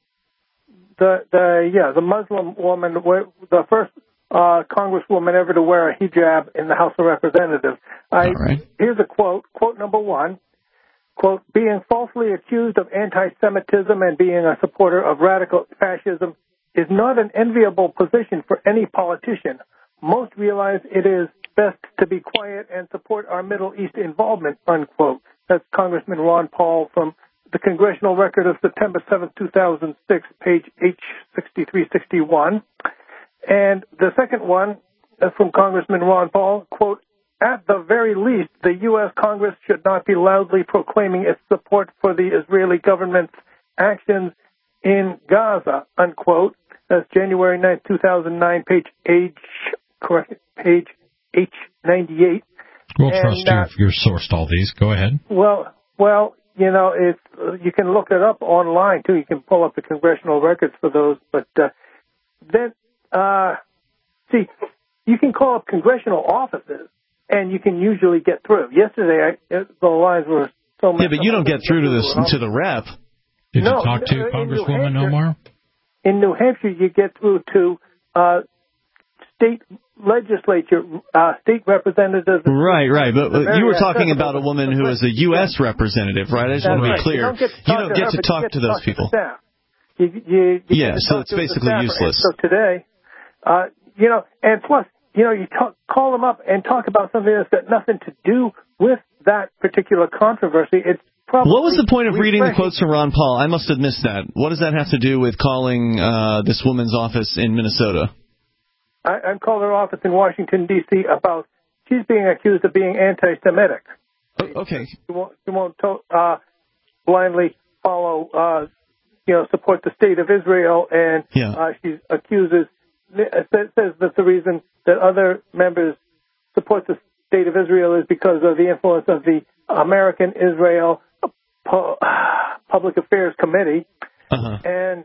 The the yeah the Muslim woman, the first uh, congresswoman ever to wear a hijab in the House of Representatives. I, All right. Here's a quote. Quote number one. Quote, being falsely accused of anti-Semitism and being a supporter of radical fascism is not an enviable position for any politician. Most realize it is best to be quiet and support our Middle East involvement, unquote. That's Congressman Ron Paul from the Congressional Record of September seventh, two thousand six, page H sixty-three sixty-one. And the second one is from Congressman Ron Paul, quote, at the very least, the U S. Congress should not be loudly proclaiming its support for the Israeli government's actions in Gaza, unquote. That's January ninth, two thousand nine, page H, correct, page H ninety-eight. We'll and, trust you uh, if you've sourced all these. Go ahead. Well, well, you know, it's, uh, you can look it up online, too. You can pull up the congressional records for those. But uh, then, uh, see, you can call up congressional offices, and you can usually get through. Yesterday, I, uh, the lines were so many. Yeah, but you don't get through to the to the rep. Did no, you talk to in Congresswoman New Omar? In New Hampshire, you get through to uh, state legislature, uh, state representatives. Right, right. But The you were very talking accessible about a woman who is a U S representative, right? I just That's want to be right. clear. You don't get to You talk don't to get her, to but you talk get to to those talk to the people. staff. You, you, you Yeah, get to so talk it's to the basically staffer. useless. And so today, uh, you know, and plus, you know, you talk, call them up and talk about something that's got nothing to do with that particular controversy. It's probably What was the point of reading the refreshing. quotes from Ron Paul? I must have missed that. What does that have to do with calling uh, this woman's office in Minnesota? I, I called her office in Washington, D C about she's being accused of being anti-Semitic. Oh, okay. She won't, she won't to, uh, blindly follow, uh, you know, support the state of Israel, and Yeah. uh, she accuses, says, says that the reason that other members support the state of Israel is because of the influence of the American Israel Pu- Public Affairs Committee, uh-huh. and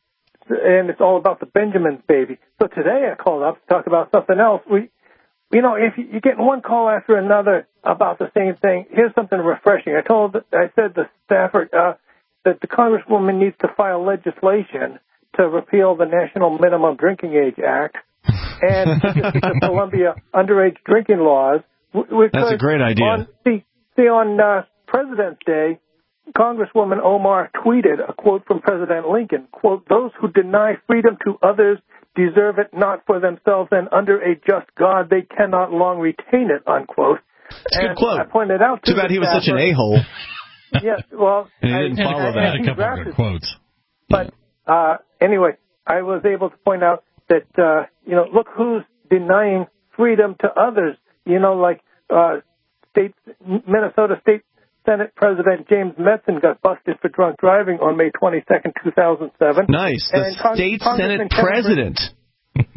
and it's all about the Benjamins, baby. So today I called up to talk about something else. We, you know, if you're getting one call after another about the same thing, here's something refreshing. I told, I said the staffer uh, that the congresswoman needs to file legislation to repeal the National Minimum Drinking Age Act and the Columbia underage drinking laws. That's a great idea. On, see, see, on uh, President's Day, Congresswoman Omar tweeted a quote from President Lincoln, quote, those who deny freedom to others deserve it not for themselves, and under a just God they cannot long retain it, unquote. It's a good quote. I pointed out to Too bad the he was such an staffer- a-hole. Yes, well, And he I- didn't and- follow and that. he A couple drafted- good quotes. But uh, anyway, I was able to point out that, uh, you know, look who's denying freedom to others. You know, like uh, state Minnesota State Senate President James Metzen got busted for drunk driving on May twenty-second, two thousand seven. Nice. The And Con- state Congressman Senate Kevin president.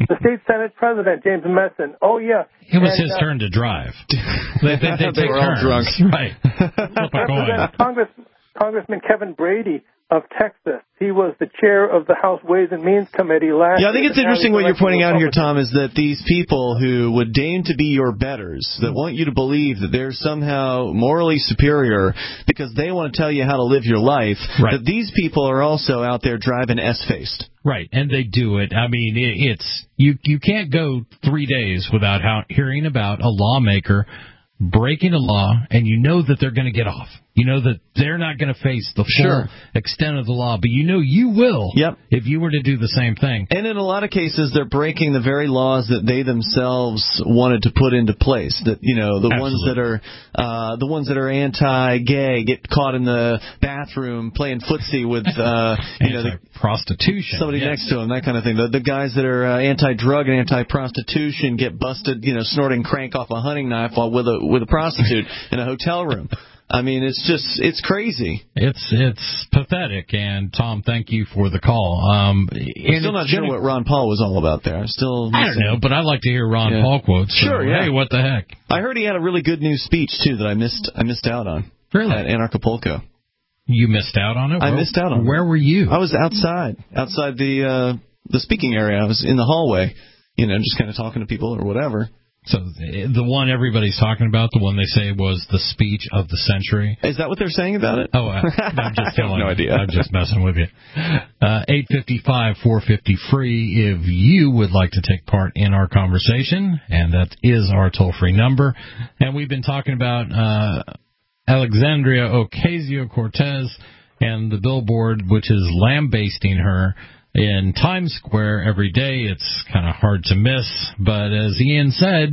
the state Senate president, James Messon. Oh, yeah. It was and, his uh, turn to drive. They, they, they, they take were all turns. drunk. Right. Flip a coin. Congress, Congressman Kevin Brady of Texas. He was the chair of the House Ways and Means Committee last Yeah, I think year. it's interesting what you're pointing out here, Tom, is that these people who would deign to be your betters, that want you to believe that they're somehow morally superior because they want to tell you how to live your life, right. that these people are also out there driving S-faced. Right, and they do it. I mean, it, it's you. You can't go three days without how, hearing about a lawmaker breaking a law, and you know that they're going to get off. You know that they're not going to face the full sure. extent of the law, but you know you will yep. if you were to do the same thing. And in a lot of cases, they're breaking the very laws that they themselves wanted to put into place. That you know, the Absolutely. ones that are uh, the ones that are anti-gay get caught in the bathroom playing footsie with uh, you know the, prostitution, somebody yes. next to them, that kind of thing. The, the guys that are uh, anti-drug and anti-prostitution get busted, you know, snorting crank off a hunting knife while with a with a prostitute in a hotel room. I mean, it's just, it's crazy. It's it's pathetic, and Tom, thank you for the call. Um, I'm still not sure gonna, what Ron Paul was all about there. I'm still I don't know, but I like to hear Ron yeah. Paul quotes. So, sure, yeah. Hey, what the heck? I heard he had a really good new speech, too, that I missed I missed out on. Really? At Anarchapulco. You missed out on it? I where, missed out on it. Where were you? I was outside, outside the uh, the speaking area. I was in the hallway, you know, just kind of talking to people or whatever. So the one everybody's talking about, the one they say was the speech of the century. Is that what they're saying about it? Oh, I, I'm just telling no you. idea. I'm just messing with you. Uh, eight five five, four five zero, free if you would like to take part in our conversation, and that is our toll-free number. And we've been talking about uh, Alexandria Ocasio-Cortez and the billboard, which is lambasting her in Times Square every day. It's kind of hard to miss, but as Ian said,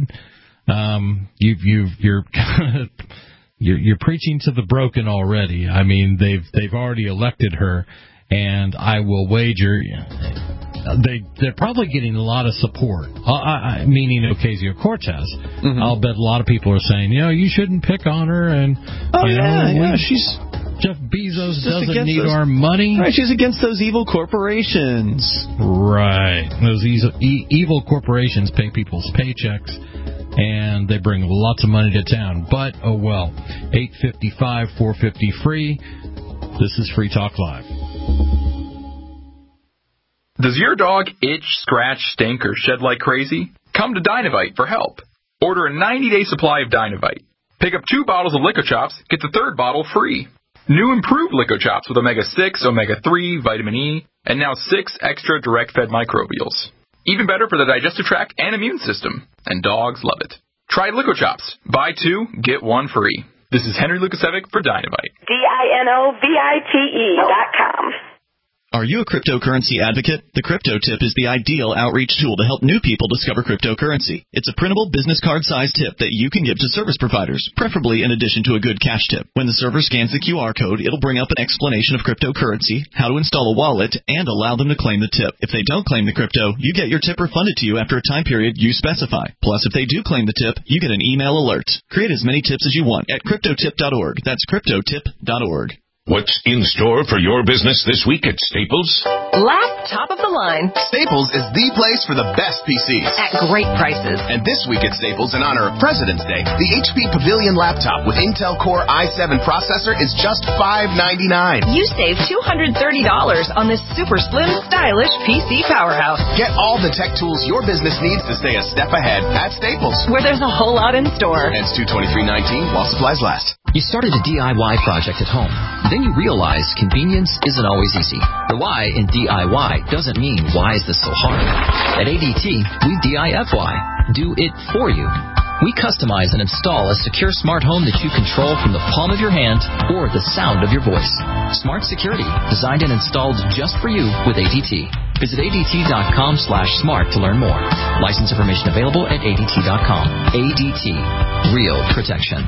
um, you, you, you're, you're you're preaching to the broken already. I mean, they've they've already elected her, and I will wager they they're probably getting a lot of support. Uh, I, meaning Ocasio-Cortez. Mm-hmm. I'll bet a lot of people are saying, you know, you shouldn't pick on her, and oh you yeah, know, yeah, we, she's. Jeff Bezos doesn't need those, our money. Right, she's against those evil corporations. Right. Those e- evil corporations pay people's paychecks, and they bring lots of money to town. But, oh well. eight five five, four five zero, free. This is Free Talk Live. Does your dog itch, scratch, stink, or shed like crazy? Come to Dynavite for help. Order a ninety-day supply of Dynavite. Pick up two bottles of Lico Chops, get the third bottle free. New improved Lico Chops with omega six, omega three, vitamin E, and now six extra direct-fed microbials. Even better for the digestive tract and immune system, and dogs love it. Try Lico Chops. Buy two, get one free. This is Henry Lukasevic for Dynavite. D I N O V I T E dot com. Are you a cryptocurrency advocate? The Crypto Tip is the ideal outreach tool to help new people discover cryptocurrency. It's a printable business card-sized tip that you can give to service providers, preferably in addition to a good cash tip. When the server scans the Q R code, it'll bring up an explanation of cryptocurrency, how to install a wallet, and allow them to claim the tip. If they don't claim the crypto, you get your tip refunded to you after a time period you specify. Plus, if they do claim the tip, you get an email alert. Create as many tips as you want at crypto tip dot org. That's crypto tip dot org. What's in store for your business this week at Staples? Last top of the line. Staples is the place for the best P Cs. At great prices. And this week at Staples, in honor of President's Day, the H P Pavilion laptop with Intel Core i seven processor is just five ninety-nine. You save two hundred thirty dollars on this super slim, stylish P C powerhouse. Get all the tech tools your business needs to stay a step ahead at Staples, where there's a whole lot in store. Ends two twenty-three nineteen while supplies last. You started a D I Y project at home. Then you realize convenience isn't always easy. The Y in D I Y doesn't mean why is this so hard. At A D T, we D I F Y. Do it for you. We customize and install a secure smart home that you control from the palm of your hand or the sound of your voice. Smart security, designed and installed just for you with A D T. Visit A D T dot com slash smart to learn more. License information available at A D T dot com. A D T. Real protection.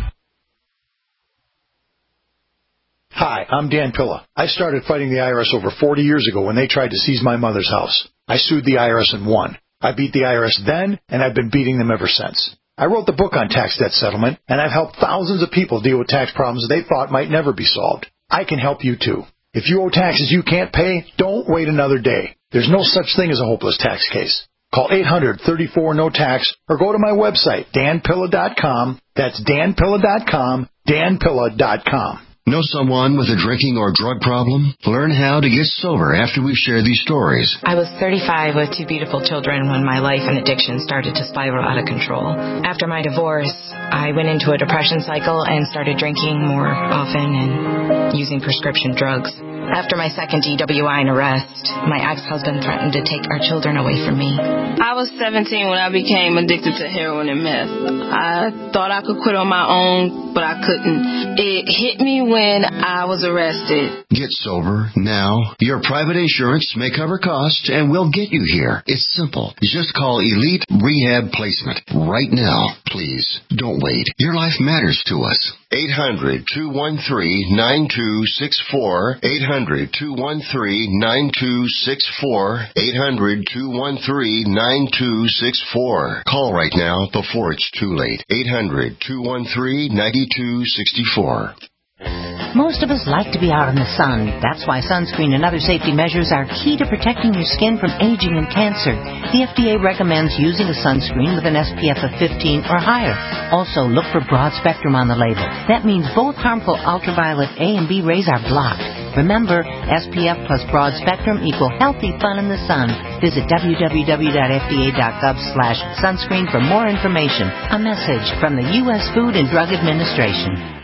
Hi, I'm Dan Pilla. I started fighting the I R S over forty years ago when they tried to seize my mother's house. I sued the I R S and won. I beat the I R S then, and I've been beating them ever since. I wrote the book on tax debt settlement, and I've helped thousands of people deal with tax problems they thought might never be solved. I can help you too. If you owe taxes you can't pay, don't wait another day. There's no such thing as a hopeless tax case. Call eight hundred, thirty-four, no tax or go to my website, dan pilla dot com. That's dan pilla dot com, dan pilla dot com. Know someone with a drinking or drug problem? Learn how to get sober after we share these stories. I was thirty-five with two beautiful children when my life and addiction started to spiral out of control. After my divorce, I went into a depression cycle and started drinking more often and using prescription drugs. After my second D W I and arrest, my ex-husband threatened to take our children away from me. I was seventeen when I became addicted to heroin and meth. I thought I could quit on my own, but I couldn't. It hit me when I was arrested. Get sober now. Your private insurance may cover costs and we'll get you here. It's simple. Just call Elite Rehab Placement right now. Please, don't wait. Your life matters to us. eight hundred, two one three, nine two six four. eight hundred, two one three, nine two six four. eight hundred, two one three, nine two six four. Call right now before it's too late. eight hundred, two one three, nine two six four. Most of us like to be out in the sun. That's why sunscreen and other safety measures are key to protecting your skin from aging and cancer. The F D A recommends using a sunscreen with an S P F of fifteen or higher. Also, look for broad spectrum on the label. That means both harmful ultraviolet A and B rays are blocked. Remember, S P F plus broad spectrum equal healthy fun in the sun. Visit w w w dot f d a dot gov slash sunscreen for more information. A message from the U S Food and Drug Administration.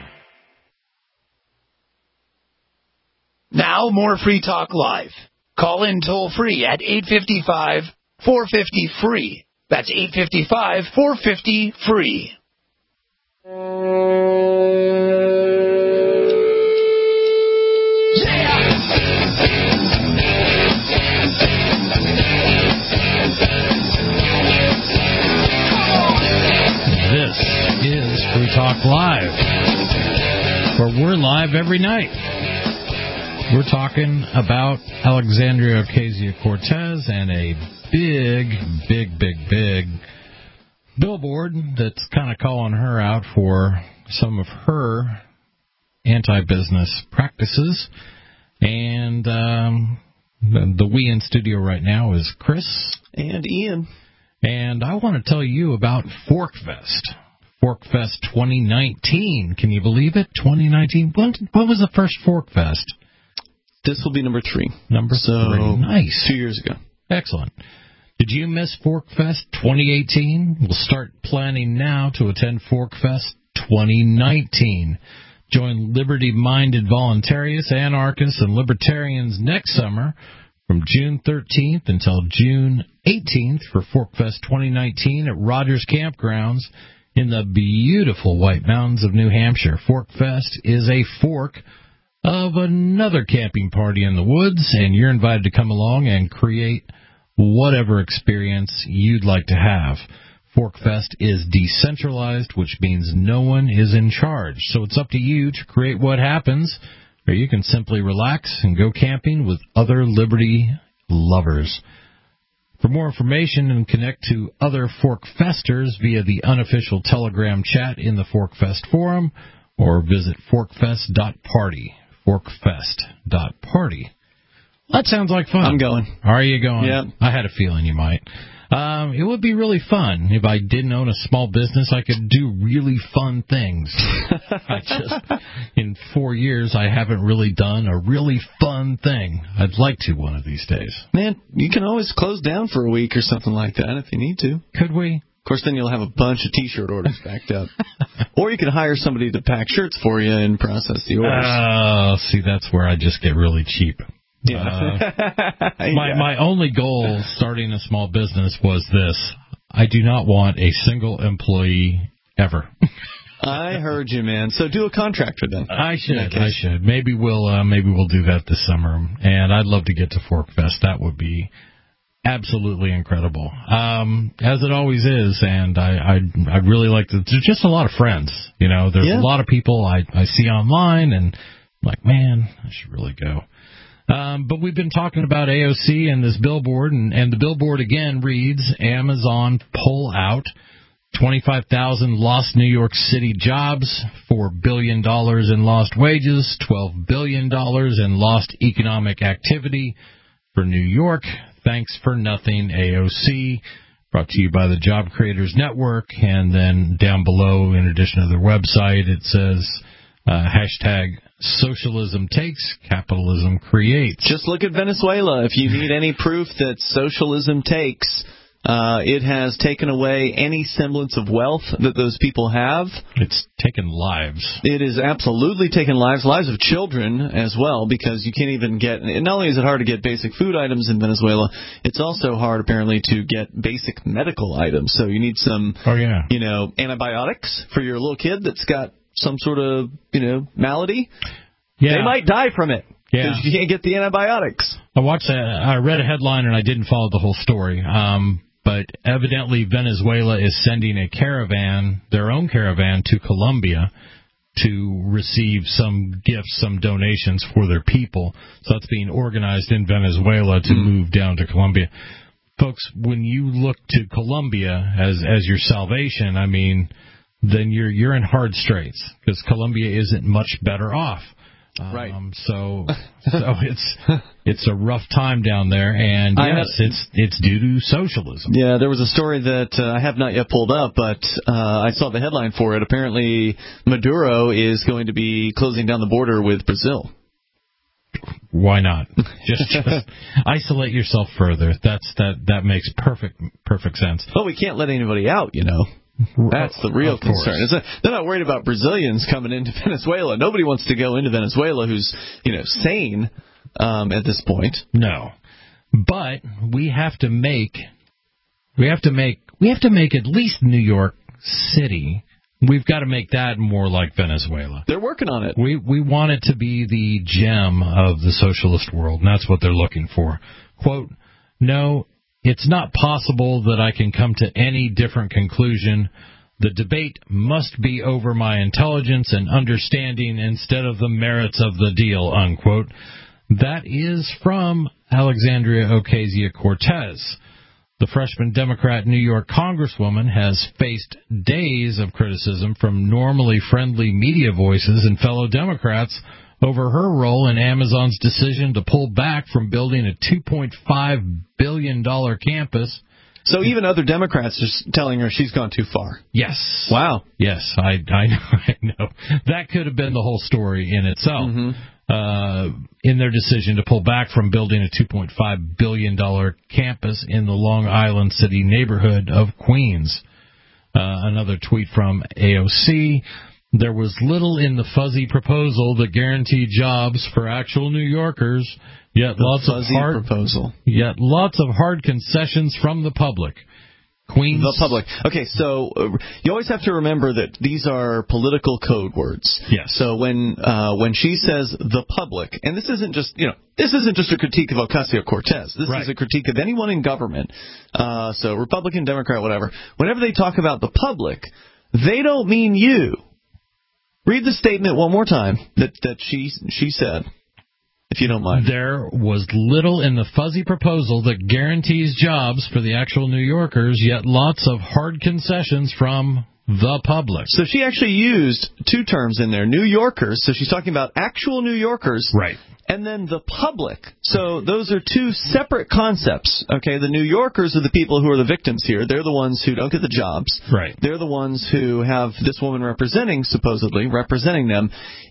Now, more Free Talk Live. Call in toll-free at eight five five, four five zero, free. That's eight five five, four five zero, free. This is Free Talk Live, where we're live every night. We're talking about Alexandria Ocasio-Cortez and a big, big, big, big billboard that's kind of calling her out for some of her anti-business practices. And um, the, the we in studio right now is Chris. And Ian. And I want to tell you about ForkFest. ForkFest twenty nineteen. Can you believe it? twenty nineteen. When, when was the first ForkFest? This will be number three. Number so, three. Nice. Two years ago. Excellent. Did you miss ForkFest twenty eighteen? We'll start planning now to attend ForkFest twenty nineteen. Join liberty-minded voluntarists, anarchists, and libertarians next summer from June thirteenth until June eighteenth for ForkFest twenty nineteen at Rogers Campgrounds in the beautiful White Mountains of New Hampshire. ForkFest is a fork of another camping party in the woods, and you're invited to come along and create whatever experience you'd like to have. ForkFest is decentralized, which means no one is in charge. So it's up to you to create what happens, or you can simply relax and go camping with other liberty lovers. For more information and connect to other ForkFesters via the unofficial Telegram chat in the ForkFest forum, or visit forkfest dot party. forkfest dot party. That sounds like fun. I'm going. Are you going? Yeah. I had a feeling you might. Um, it would be really fun. If I didn't own a small business, I could do really fun things. I just, in four years, I haven't really done a really fun thing. I'd like to one of these days. Man, you can always close down for a week or something like that if you need to. Could we? Of course, then you'll have a bunch of T-shirt orders backed up. Or you could hire somebody to pack shirts for you and process the orders. Oh, uh, see, that's where I just get really cheap. Yeah. Uh, my yeah. my only goal starting a small business was this. I do not want a single employee ever. I heard you, man. So do a contractor then. I should. I should. Maybe we'll uh, maybe we'll do that this summer. And I'd love to get to ForkFest. That would be absolutely incredible, um, as it always is. And I I I really like to. There's just a lot of friends. You know, there's yeah. a lot of people I I see online, and I'm like, man, I should really go. Um, but we've been talking about A O C and this billboard, and, and the billboard again reads, Amazon pull out, twenty-five thousand lost New York City jobs, four billion dollars in lost wages, twelve billion dollars in lost economic activity for New York, Thanks for Nothing A O C, brought to you by the Job Creators Network. And then down below, in addition to their website, it says uh, hashtag socialism takes, capitalism creates. Just look at Venezuela. If you need any proof that socialism takes, uh, it has taken away any semblance of wealth that those people have. It's taken lives. It is absolutely taken lives, lives of children as well, because you can't even get, not only is it hard to get basic food items in Venezuela, it's also hard apparently to get basic medical items. So you need some, oh, yeah. you know, antibiotics for your little kid that's got some sort of, you know, malady. Yeah. They might die from it. Yeah. Because you can't get the antibiotics. I watched that. I read a headline and I didn't follow the whole story. Um, but evidently Venezuela is sending a caravan, their own caravan, to Colombia to receive some gifts, some donations for their people. So that's being organized in Venezuela to mm. move down to Colombia. Folks, when you look to Colombia as as your salvation, I mean, then you're you're in hard straits because Colombia isn't much better off. Um, right. So, so it's it's a rough time down there, and yes, have, it's it's due to socialism. Yeah, there was a story that uh, I have not yet pulled up, but uh, I saw the headline for it. Apparently, Maduro is going to be closing down the border with Brazil. Why not? Just, just isolate yourself further. That's that that makes perfect perfect sense. But we can't let anybody out, you know. That's the real concern. It's a, they're not worried about Brazilians coming into Venezuela. Nobody wants to go into Venezuela who's, you know, sane um, at this point. No, but we have to make we have to make we have to make at least New York City. We've got to make that more like Venezuela. They're working on it. We we want it to be the gem of the socialist world, and that's what they're looking for. Quote, no. It's not possible that I can come to any different conclusion. The debate must be over my intelligence and understanding instead of the merits of the deal, unquote. That is from Alexandria Ocasio-Cortez. The freshman Democrat New York Congresswoman has faced days of criticism from normally friendly media voices and fellow Democrats over her role in Amazon's decision to pull back from building a two point five billion dollars campus. So even other Democrats are telling her she's gone too far. Yes. Wow. Yes, I, I, I know. That could have been the whole story in itself. Mm-hmm. Uh, in their decision to pull back from building a two point five billion dollars campus in the Long Island City neighborhood of Queens. Uh, another tweet from A O C. There was little in the fuzzy proposal that guaranteed jobs for actual New Yorkers, yet the lots of hard proposal. Yet lots of hard concessions from the public. Queens. The public. Okay, so uh, you always have to remember that these are political code words. Yes. So when uh, when she says the public, and this isn't just you know this isn't just a critique of Ocasio-Cortez. This right. is a critique of anyone in government. Uh, so Republican, Democrat, whatever. Whenever they talk about the public, they don't mean you. Read the statement one more time that, that she she said, if you don't mind. There was little in the fuzzy proposal that guarantees jobs for the actual New Yorkers, yet lots of hard concessions from the public. So she actually used two terms in there, New Yorkers. So she's talking about actual New Yorkers. Right. And then the public. So those are two separate concepts. Okay, the New Yorkers are the people who are the victims here. They're the ones who don't get the jobs. Right. They're the ones who have this woman representing, supposedly, representing them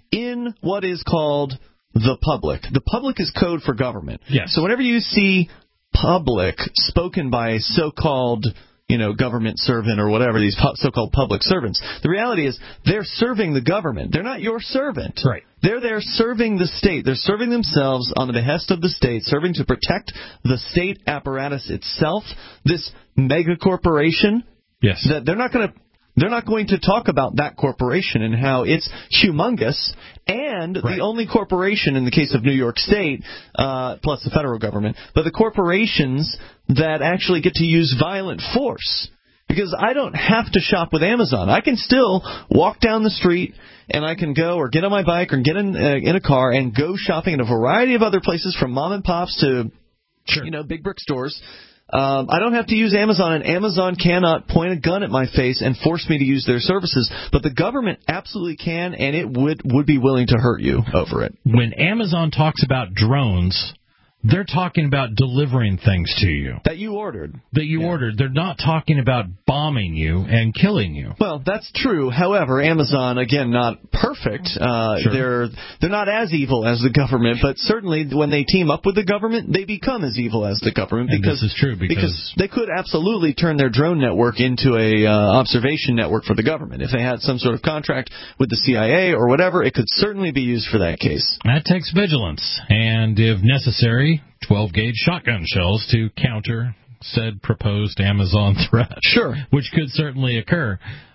in what is called the public. The public is code for government. Yes. So whenever you see public spoken by so-called, you know, government servant or whatever, these so-called public servants, the reality is they're serving the government. They're not your servant. Right. They're there serving the state. They're serving themselves on the behest of the state, serving to protect the state apparatus itself, this mega corporation. Yes. That they're not going to They're not going to talk about that corporation and how it's humongous and right. the only corporation in the case of New York State, uh, plus the federal government, but the corporations that actually get to use violent force. Because I don't have to shop with Amazon. I can still walk down the street and I can go or get on my bike or get in, uh, in a car and go shopping in a variety of other places from mom and pops to, sure. you know, big brick stores. Um, I don't have to use Amazon, and Amazon cannot point a gun at my face and force me to use their services. But the government absolutely can, and it would, would be willing to hurt you over it. When Amazon talks about drones, they're talking about delivering things to you. That you ordered. That you yeah. ordered. They're not talking about bombing you and killing you. Well, that's true. However, Amazon, again, not perfect. Uh, sure. They're they're not as evil as the government, but certainly when they team up with the government, they become as evil as the government. And because this is true because, because they could absolutely turn their drone network into a uh, observation network for the government. If they had some sort of contract with the C I A or whatever, it could certainly be used for that case. That takes vigilance, and if necessary, twelve-gauge shotgun shells to counter said proposed Amazon threat. Sure. Which could certainly occur.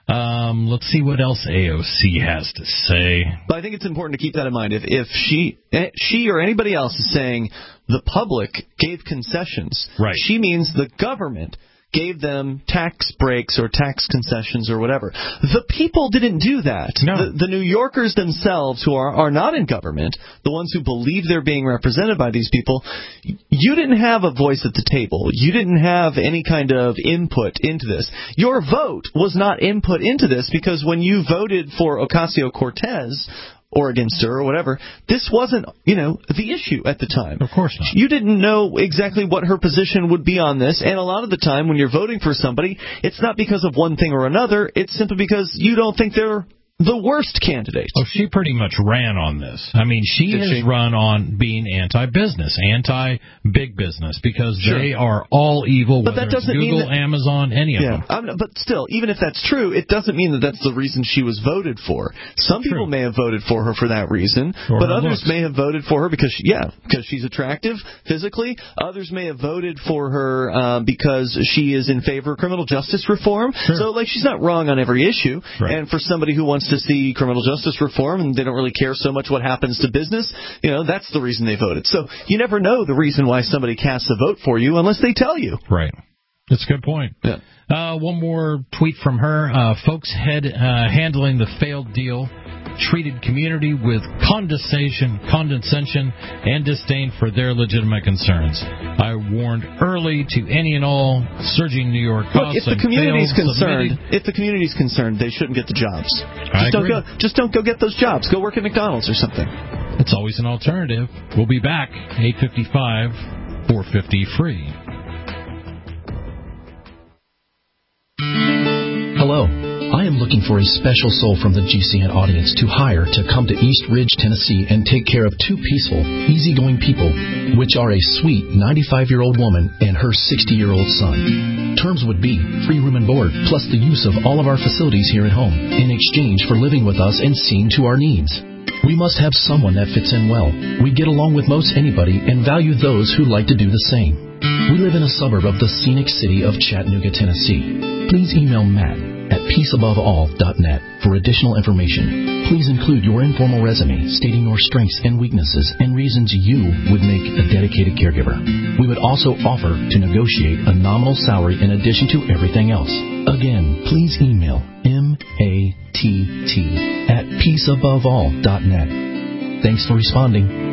Um, let's see what else A O C has to say. But I think it's important to keep that in mind. If if she she or anybody else is saying the public gave concessions, right. she means the government gave them tax breaks or tax concessions or whatever. The people didn't do that. No. The, the New Yorkers themselves, who are, are not in government, the ones who believe they're being represented by these people, you didn't have a voice at the table. You didn't have any kind of input into this. Your vote was not input into this because when you voted for Ocasio-Cortez or against her or whatever, this wasn't, you know, the issue at the time. Of course not. You didn't know exactly what her position would be on this, and a lot of the time when you're voting for somebody, it's not because of one thing or another, it's simply because you don't think they're the worst candidate. Oh, she pretty much ran on this. I mean, she Did has she? run on being anti-business, anti-big business, because Sure. they are all evil, But whether that doesn't it's mean Google, that- Amazon, any of Yeah, them. I'm, but still, even if that's true, it doesn't mean that that's the reason she was voted for. Some True. people may have voted for her for that reason, Or but her others looks. may have voted for her because, she, yeah, because she's attractive physically. Others may have voted for her uh, because she is in favor of criminal justice reform. Sure. So, like, she's not wrong on every issue. Right. And for somebody who wants to see criminal justice reform and they don't really care so much what happens to business, you know, that's the reason they voted. So you never know the reason why somebody casts a vote for you unless they tell you. Right. That's a good point. Yeah. Uh, one more tweet from her. Uh, folks head uh, handling the failed deal treated community with condescension, condescension and disdain for their legitimate concerns. I warned early to any and all surging New York costs. Look, if the community's failed, concerned, submitted. if the community's concerned, they shouldn't get the jobs. I Just don't agree. go. Just don't go get those jobs. Go work at McDonald's or something. It's always an alternative. We'll be back. eight fifty-five, four fifty free. Hello. I am looking for a special soul from the G C N audience to hire to come to East Ridge, Tennessee and take care of two peaceful, easygoing people, which are a sweet ninety-five-year-old woman and her sixty-year-old son. Terms would be free room and board, plus the use of all of our facilities here at home, in exchange for living with us and seeing to our needs. We must have someone that fits in well. We get along with most anybody and value those who like to do the same. We live in a suburb of the scenic city of Chattanooga, Tennessee. Please email Matt at peace above all dot net for additional information. Please include your informal resume stating your strengths and weaknesses and reasons you would make a dedicated caregiver. We would also offer to negotiate a nominal salary in addition to everything else. Again, please email M A T T at peace above all dot net. Thanks for responding.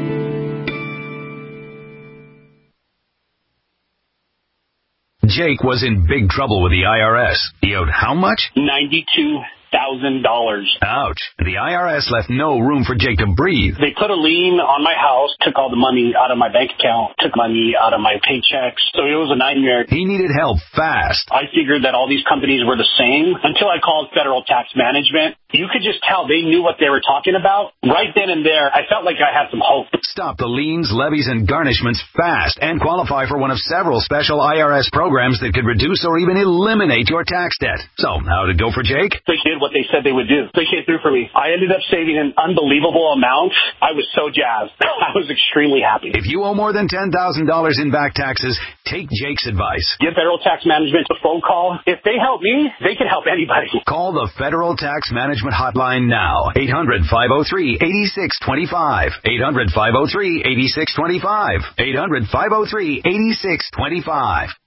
Jake was in big trouble with the I R S. He owed how much? ninety-two thousand dollars. Ouch. The I R S left no room for Jake to breathe. They put a lien on my house, took all the money out of my bank account, took money out of my paychecks. So it was a nightmare. He needed help fast. I figured that all these companies were the same until I called Federal Tax Management. You could just tell they knew what they were talking about. Right then and there, I felt like I had some hope. Stop the liens, levies, and garnishments fast and qualify for one of several special I R S programs that could reduce or even eliminate your tax debt. So, how did it go for Jake? They did what they said they would do. They came through for me. I ended up saving an unbelievable amount. I was so jazzed. I was extremely happy. If you owe more than ten thousand dollars in back taxes, take Jake's advice. Give Federal Tax Management a phone call. If they help me, they can help anybody. Call the Federal Tax Management Hotline now. eight hundred, five oh three, eight six two five. eight hundred, five oh three, eight six two five. eight hundred, five oh three, eight six two five.